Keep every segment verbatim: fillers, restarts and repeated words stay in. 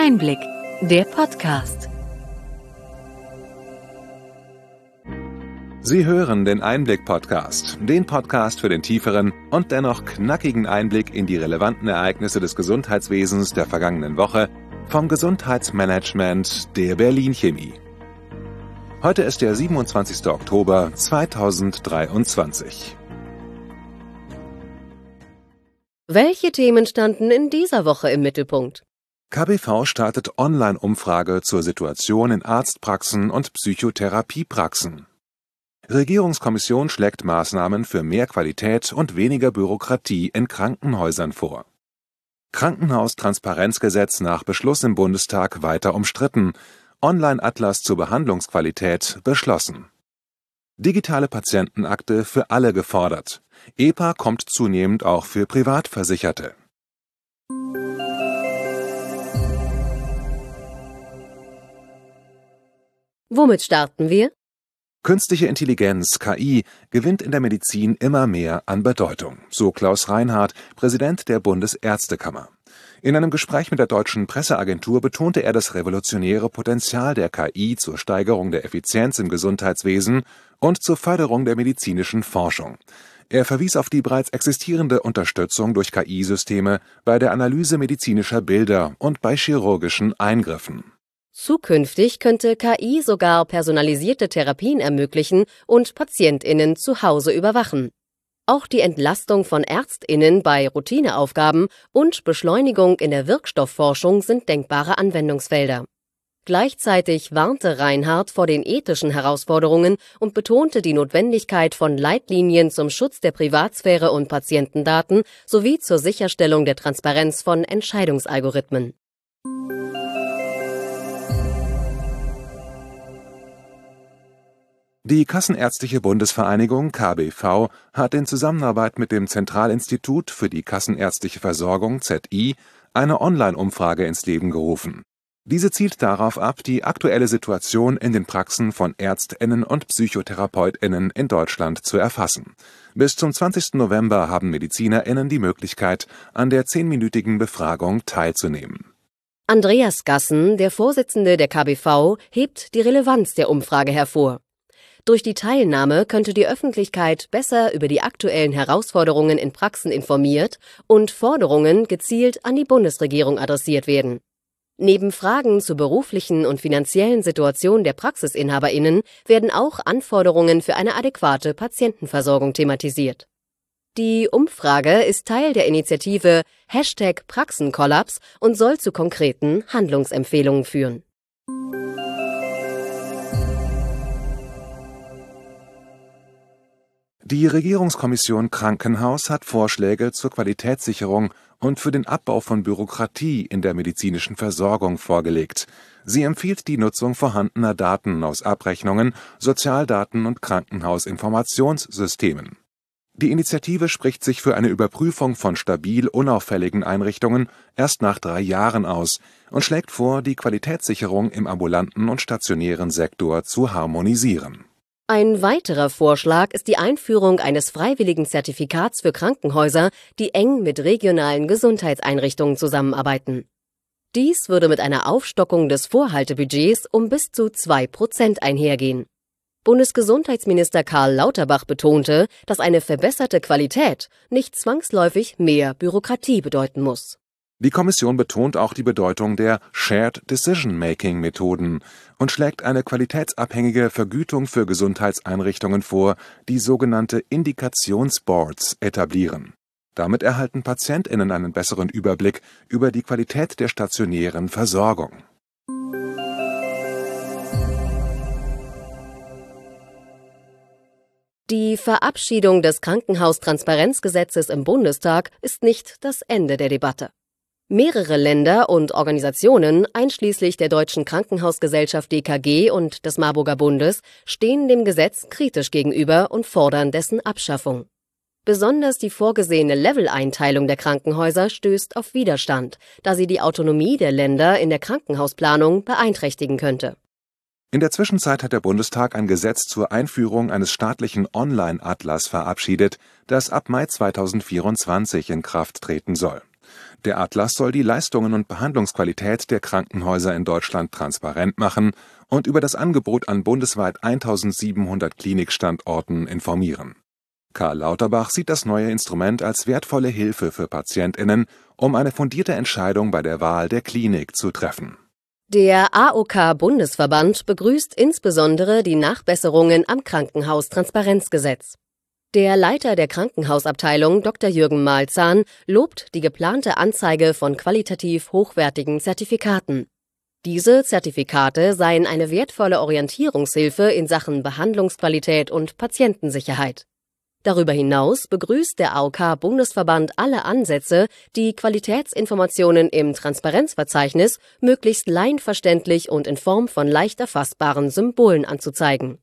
Einblick, der Podcast. Sie hören den Einblick-Podcast, den Podcast für den tieferen und dennoch knackigen Einblick in die relevanten Ereignisse des Gesundheitswesens der vergangenen Woche vom Gesundheitsmanagement der Berlin Chemie. Heute ist der siebenundzwanzigster Oktober zweitausenddreiundzwanzig. Welche Themen standen in dieser Woche im Mittelpunkt? K B V startet Online-Umfrage zur Situation in Arztpraxen und Psychotherapiepraxen. Regierungskommission schlägt Maßnahmen für mehr Qualität und weniger Bürokratie in Krankenhäusern vor. Krankenhaustransparenzgesetz nach Beschluss im Bundestag weiter umstritten. Online-Atlas zur Behandlungsqualität beschlossen. Digitale Patientenakte für alle gefordert. E P A kommt zunehmend auch für Privatversicherte. Womit starten wir? Künstliche Intelligenz, K I, gewinnt in der Medizin immer mehr an Bedeutung, so Klaus Reinhardt, Präsident der Bundesärztekammer. In einem Gespräch mit der Deutschen Presseagentur betonte er das revolutionäre Potenzial der K I zur Steigerung der Effizienz im Gesundheitswesen und zur Förderung der medizinischen Forschung. Er verwies auf die bereits existierende Unterstützung durch K I-Systeme bei der Analyse medizinischer Bilder und bei chirurgischen Eingriffen. Zukünftig könnte K I sogar personalisierte Therapien ermöglichen und PatientInnen zu Hause überwachen. Auch die Entlastung von ÄrztInnen bei Routineaufgaben und Beschleunigung in der Wirkstoffforschung sind denkbare Anwendungsfelder. Gleichzeitig warnte Reinhardt vor den ethischen Herausforderungen und betonte die Notwendigkeit von Leitlinien zum Schutz der Privatsphäre und Patientendaten sowie zur Sicherstellung der Transparenz von Entscheidungsalgorithmen. Die Kassenärztliche Bundesvereinigung K B V hat in Zusammenarbeit mit dem Zentralinstitut für die Kassenärztliche Versorgung Z I eine Online-Umfrage ins Leben gerufen. Diese zielt darauf ab, die aktuelle Situation in den Praxen von ÄrztInnen und PsychotherapeutInnen in Deutschland zu erfassen. Bis zum zwanzigsten November haben MedizinerInnen die Möglichkeit, an der zehnminütigen Befragung teilzunehmen. Andreas Gassen, der Vorsitzende der K B V, hebt die Relevanz der Umfrage hervor. Durch die Teilnahme könnte die Öffentlichkeit besser über die aktuellen Herausforderungen in Praxen informiert und Forderungen gezielt an die Bundesregierung adressiert werden. Neben Fragen zur beruflichen und finanziellen Situation der PraxisinhaberInnen werden auch Anforderungen für eine adäquate Patientenversorgung thematisiert. Die Umfrage ist Teil der Initiative Hashtag Praxenkollaps und soll zu konkreten Handlungsempfehlungen führen. Die Regierungskommission Krankenhaus hat Vorschläge zur Qualitätssicherung und für den Abbau von Bürokratie in der medizinischen Versorgung vorgelegt. Sie empfiehlt die Nutzung vorhandener Daten aus Abrechnungen, Sozialdaten und Krankenhausinformationssystemen. Die Initiative spricht sich für eine Überprüfung von stabil unauffälligen Einrichtungen erst nach drei Jahren aus und schlägt vor, die Qualitätssicherung im ambulanten und stationären Sektor zu harmonisieren. Ein weiterer Vorschlag ist die Einführung eines freiwilligen Zertifikats für Krankenhäuser, die eng mit regionalen Gesundheitseinrichtungen zusammenarbeiten. Dies würde mit einer Aufstockung des Vorhaltebudgets um bis zu zwei Prozent einhergehen. Bundesgesundheitsminister Karl Lauterbach betonte, dass eine verbesserte Qualität nicht zwangsläufig mehr Bürokratie bedeuten muss. Die Kommission betont auch die Bedeutung der Shared Decision-Making-Methoden und schlägt eine qualitätsabhängige Vergütung für Gesundheitseinrichtungen vor, die sogenannte Indikationsboards etablieren. Damit erhalten PatientInnen einen besseren Überblick über die Qualität der stationären Versorgung. Die Verabschiedung des Krankenhaustransparenzgesetzes im Bundestag ist nicht das Ende der Debatte. Mehrere Länder und Organisationen, einschließlich der Deutschen Krankenhausgesellschaft D K G und des Marburger Bundes, stehen dem Gesetz kritisch gegenüber und fordern dessen Abschaffung. Besonders die vorgesehene Leveleinteilung der Krankenhäuser stößt auf Widerstand, da sie die Autonomie der Länder in der Krankenhausplanung beeinträchtigen könnte. In der Zwischenzeit hat der Bundestag ein Gesetz zur Einführung eines staatlichen Online-Atlas verabschiedet, das ab Mai zweitausendvierundzwanzig in Kraft treten soll. Der Atlas soll die Leistungen und Behandlungsqualität der Krankenhäuser in Deutschland transparent machen und über das Angebot an bundesweit eintausendsiebenhundert Klinikstandorten informieren. Karl Lauterbach sieht das neue Instrument als wertvolle Hilfe für PatientInnen, um eine fundierte Entscheidung bei der Wahl der Klinik zu treffen. Der A O K-Bundesverband begrüßt insbesondere die Nachbesserungen am Krankenhaustransparenzgesetz. Der Leiter der Krankenhausabteilung, Doktor Jürgen Malzahn, lobt die geplante Anzeige von qualitativ hochwertigen Zertifikaten. Diese Zertifikate seien eine wertvolle Orientierungshilfe in Sachen Behandlungsqualität und Patientensicherheit. Darüber hinaus begrüßt der A O K-Bundesverband alle Ansätze, die Qualitätsinformationen im Transparenzverzeichnis möglichst laienverständlich und in Form von leicht erfassbaren Symbolen anzuzeigen.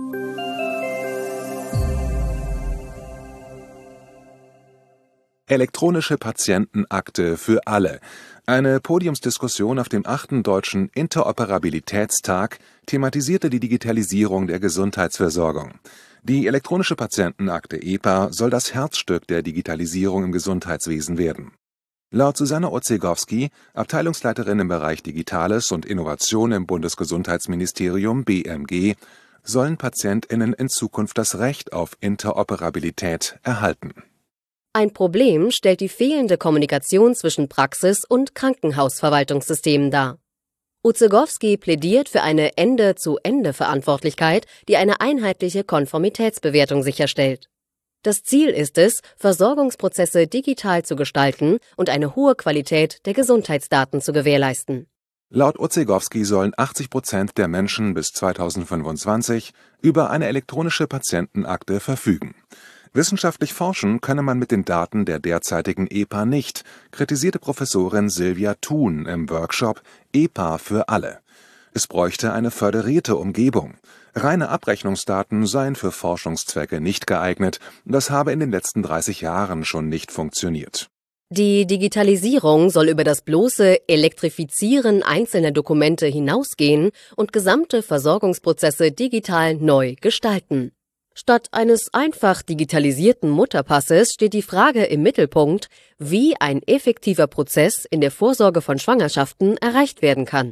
Elektronische Patientenakte für alle. Eine Podiumsdiskussion auf dem achten Deutschen Interoperabilitätstag thematisierte die Digitalisierung der Gesundheitsversorgung. Die elektronische Patientenakte E P A soll das Herzstück der Digitalisierung im Gesundheitswesen werden. Laut Susanne Orzegowski, Abteilungsleiterin im Bereich Digitales und Innovation im Bundesgesundheitsministerium B M G, sollen PatientInnen in Zukunft das Recht auf Interoperabilität erhalten. Ein Problem stellt die fehlende Kommunikation zwischen Praxis- und Krankenhausverwaltungssystemen dar. Orzegowski plädiert für eine Ende-zu-Ende-Verantwortlichkeit, die eine einheitliche Konformitätsbewertung sicherstellt. Das Ziel ist es, Versorgungsprozesse digital zu gestalten und eine hohe Qualität der Gesundheitsdaten zu gewährleisten. Laut Orzegowski sollen achtzig Prozent der Menschen bis zweitausendfünfundzwanzig über eine elektronische Patientenakte verfügen. Wissenschaftlich forschen könne man mit den Daten der derzeitigen E P A nicht, kritisierte Professorin Silvia Thun im Workshop E P A für alle. Es bräuchte eine föderierte Umgebung. Reine Abrechnungsdaten seien für Forschungszwecke nicht geeignet, das habe in den letzten dreißig Jahren schon nicht funktioniert. Die Digitalisierung soll über das bloße Elektrifizieren einzelner Dokumente hinausgehen und gesamte Versorgungsprozesse digital neu gestalten. Statt eines einfach digitalisierten Mutterpasses steht die Frage im Mittelpunkt, wie ein effektiver Prozess in der Vorsorge von Schwangerschaften erreicht werden kann.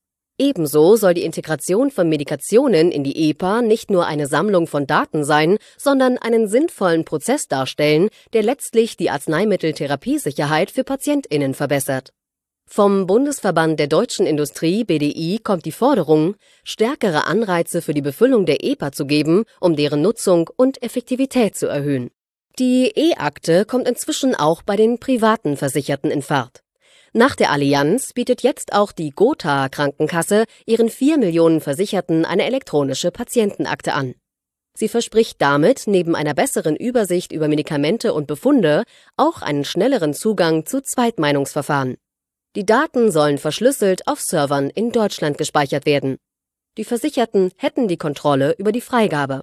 Ebenso soll die Integration von Medikationen in die E P A nicht nur eine Sammlung von Daten sein, sondern einen sinnvollen Prozess darstellen, der letztlich die Arzneimitteltherapiesicherheit für PatientInnen verbessert. Vom Bundesverband der Deutschen Industrie B D I kommt die Forderung, stärkere Anreize für die Befüllung der E P A zu geben, um deren Nutzung und Effektivität zu erhöhen. Die E-Akte kommt inzwischen auch bei den privaten Versicherten in Fahrt. Nach der Allianz bietet jetzt auch die Gotha Krankenkasse ihren vier Millionen Versicherten eine elektronische Patientenakte an. Sie verspricht damit neben einer besseren Übersicht über Medikamente und Befunde auch einen schnelleren Zugang zu Zweitmeinungsverfahren. Die Daten sollen verschlüsselt auf Servern in Deutschland gespeichert werden. Die Versicherten hätten die Kontrolle über die Freigabe.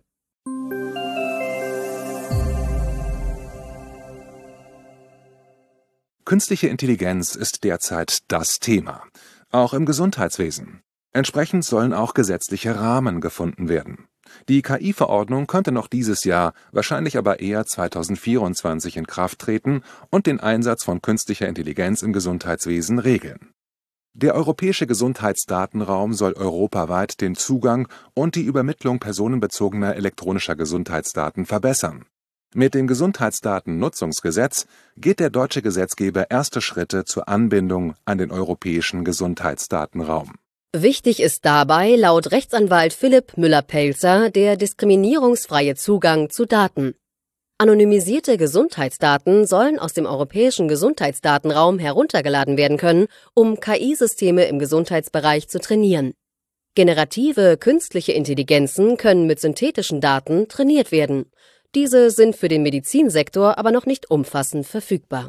Künstliche Intelligenz ist derzeit das Thema, auch im Gesundheitswesen. Entsprechend sollen auch gesetzliche Rahmen gefunden werden. Die K I-Verordnung könnte noch dieses Jahr, wahrscheinlich aber eher zweitausendvierundzwanzig in Kraft treten und den Einsatz von künstlicher Intelligenz im Gesundheitswesen regeln. Der europäische Gesundheitsdatenraum soll europaweit den Zugang und die Übermittlung personenbezogener elektronischer Gesundheitsdaten verbessern. Mit dem Gesundheitsdatennutzungsgesetz geht der deutsche Gesetzgeber erste Schritte zur Anbindung an den europäischen Gesundheitsdatenraum. Wichtig ist dabei laut Rechtsanwalt Philipp Müller-Pelzer der diskriminierungsfreie Zugang zu Daten. Anonymisierte Gesundheitsdaten sollen aus dem europäischen Gesundheitsdatenraum heruntergeladen werden können, um K I-Systeme im Gesundheitsbereich zu trainieren. Generative künstliche Intelligenzen können mit synthetischen Daten trainiert werden. Diese sind für den Medizinsektor aber noch nicht umfassend verfügbar.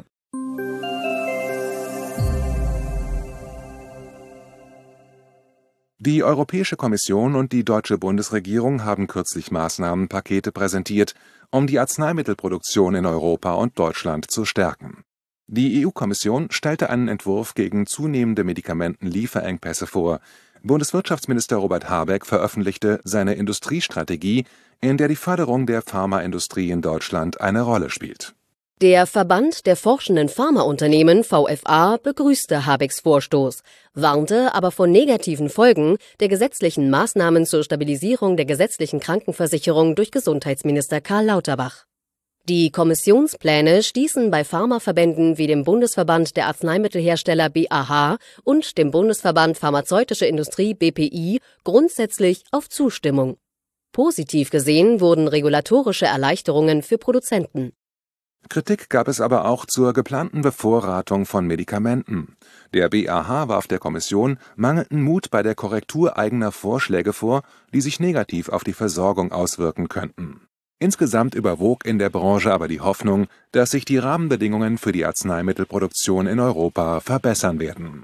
Die Europäische Kommission und die deutsche Bundesregierung haben kürzlich Maßnahmenpakete präsentiert, um die Arzneimittelproduktion in Europa und Deutschland zu stärken. Die E U-Kommission stellte einen Entwurf gegen zunehmende Medikamentenlieferengpässe vor. Bundeswirtschaftsminister Robert Habeck veröffentlichte seine Industriestrategie, in der die Förderung der Pharmaindustrie in Deutschland eine Rolle spielt. Der Verband der forschenden Pharmaunternehmen V F A begrüßte Habecks Vorstoß, warnte aber vor negativen Folgen der gesetzlichen Maßnahmen zur Stabilisierung der gesetzlichen Krankenversicherung durch Gesundheitsminister Karl Lauterbach. Die Kommissionspläne stießen bei Pharmaverbänden wie dem Bundesverband der Arzneimittelhersteller B A H und dem Bundesverband Pharmazeutische Industrie B P I grundsätzlich auf Zustimmung. Positiv gesehen wurden regulatorische Erleichterungen für Produzenten. Kritik gab es aber auch zur geplanten Bevorratung von Medikamenten. Der B A H warf der Kommission mangelnden Mut bei der Korrektur eigener Vorschläge vor, die sich negativ auf die Versorgung auswirken könnten. Insgesamt überwog in der Branche aber die Hoffnung, dass sich die Rahmenbedingungen für die Arzneimittelproduktion in Europa verbessern werden.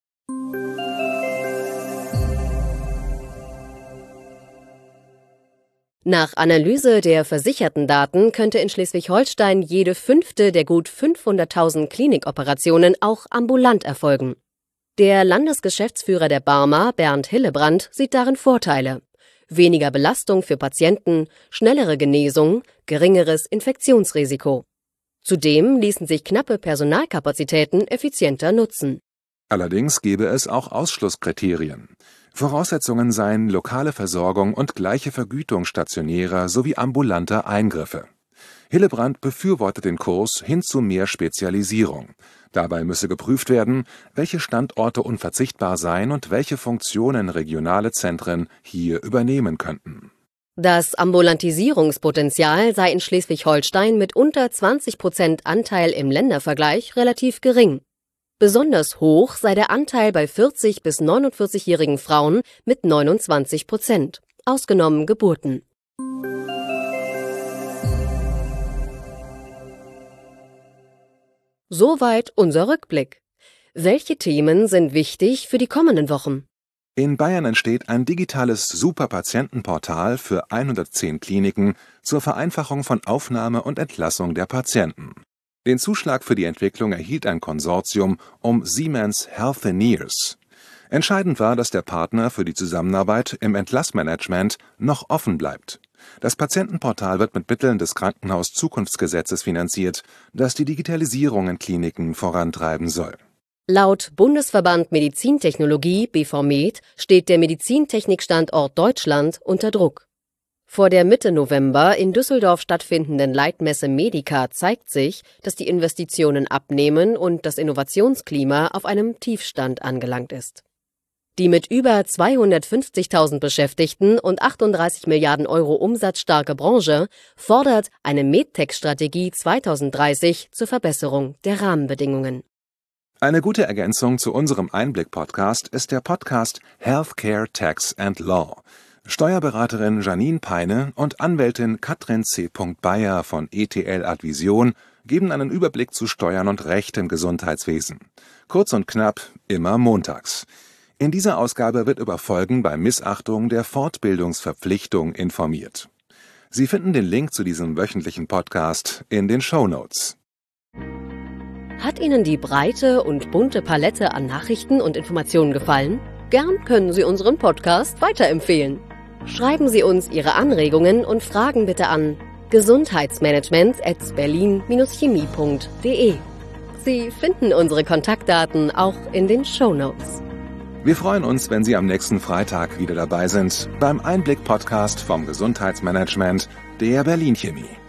Nach Analyse der versicherten Daten könnte in Schleswig-Holstein jede fünfte der gut fünfhunderttausend Klinikoperationen auch ambulant erfolgen. Der Landesgeschäftsführer der Barmer, Bernd Hillebrand, sieht darin Vorteile. Weniger Belastung für Patienten, schnellere Genesung, geringeres Infektionsrisiko. Zudem ließen sich knappe Personalkapazitäten effizienter nutzen. Allerdings gäbe es auch Ausschlusskriterien. Voraussetzungen seien lokale Versorgung und gleiche Vergütung stationärer sowie ambulanter Eingriffe. Hillebrand befürwortet den Kurs hin zu mehr Spezialisierung. Dabei müsse geprüft werden, welche Standorte unverzichtbar seien und welche Funktionen regionale Zentren hier übernehmen könnten. Das Ambulantisierungspotenzial sei in Schleswig-Holstein mit unter zwanzig Prozent Anteil im Ländervergleich relativ gering. Besonders hoch sei der Anteil bei vierzig- bis neunundvierzigjährigen Frauen mit neunundzwanzig Prozent, ausgenommen Geburten. Soweit unser Rückblick. Welche Themen sind wichtig für die kommenden Wochen? In Bayern entsteht ein digitales Superpatientenportal für hundertzehn Kliniken zur Vereinfachung von Aufnahme und Entlassung der Patienten. Den Zuschlag für die Entwicklung erhielt ein Konsortium um Siemens Healthineers. Entscheidend war, dass der Partner für die Zusammenarbeit im Entlassmanagement noch offen bleibt. Das Patientenportal wird mit Mitteln des Krankenhaus-Zukunftsgesetzes finanziert, das die Digitalisierung in Kliniken vorantreiben soll. Laut Bundesverband Medizintechnologie B V Med steht der Medizintechnikstandort Deutschland unter Druck. Vor der Mitte November in Düsseldorf stattfindenden Leitmesse Medica zeigt sich, dass die Investitionen abnehmen und das Innovationsklima auf einem Tiefstand angelangt ist. Die mit über zweihundertfünfzigtausend Beschäftigten und achtunddreißig Milliarden Euro Umsatz starke Branche fordert eine Medtech-Strategie zweitausenddreißig zur Verbesserung der Rahmenbedingungen. Eine gute Ergänzung zu unserem Einblick-Podcast ist der Podcast Healthcare Tax and Law. Steuerberaterin Janine Peine und Anwältin Katrin C. Bayer von E T L Advision geben einen Überblick zu Steuern und Recht im Gesundheitswesen. Kurz und knapp, immer montags. In dieser Ausgabe wird über Folgen bei Missachtung der Fortbildungsverpflichtung informiert. Sie finden den Link zu diesem wöchentlichen Podcast in den Shownotes. Hat Ihnen die breite und bunte Palette an Nachrichten und Informationen gefallen? Gern können Sie unseren Podcast weiterempfehlen. Schreiben Sie uns Ihre Anregungen und Fragen bitte an gesundheitsmanagement at berlin dash chemie punkt de. Sie finden unsere Kontaktdaten auch in den Shownotes. Wir freuen uns, wenn Sie am nächsten Freitag wieder dabei sind beim Einblick-Podcast vom Gesundheitsmanagement der Berlin Chemie.